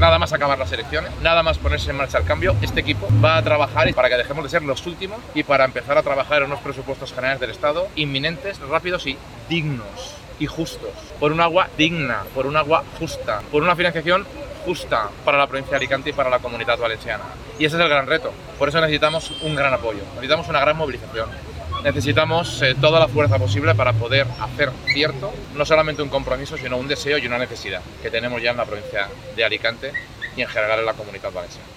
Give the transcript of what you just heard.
nada más acabar las elecciones, nada más ponerse en marcha el cambio, este equipo va a trabajar para que dejemos de ser los últimos y para empezar a trabajar en unos presupuestos generales del Estado inminentes, rápidos y dignos y justos, por un agua digna, por un agua justa, por una financiación justa para la provincia de Alicante y para la Comunidad Valenciana. Y ese es el gran reto. Por eso necesitamos un gran apoyo, necesitamos una gran movilización. Necesitamos toda la fuerza posible para poder hacer cierto no solamente un compromiso, sino un deseo y una necesidad que tenemos ya en la provincia de Alicante y en general en la Comunidad Valenciana.